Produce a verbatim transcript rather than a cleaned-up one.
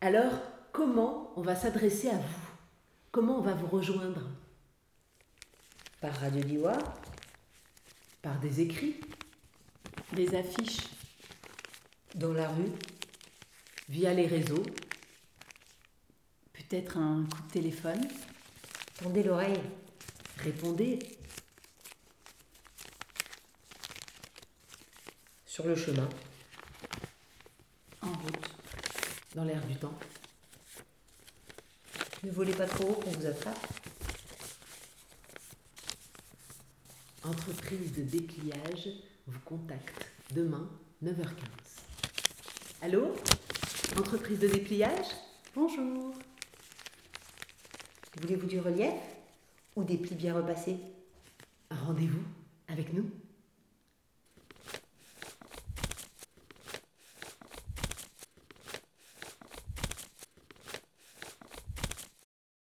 Alors, comment on va s'adresser à vous? Comment on va vous rejoindre? Par Radio Diois, Par des écrits, des affiches, dans la rue, via les réseaux, Peut-être un coup de téléphone. tendez l'oreille. répondez, Sur le chemin, En route. dans l'air du temps. ne volez pas trop haut qu'on vous attrape. Entreprise de dépliage vous contacte demain, neuf heures quinze. Allô? Entreprise de dépliage? Bonjour. Voulez-vous du relief ou des plis bien repassés? Un rendez-vous avec nous?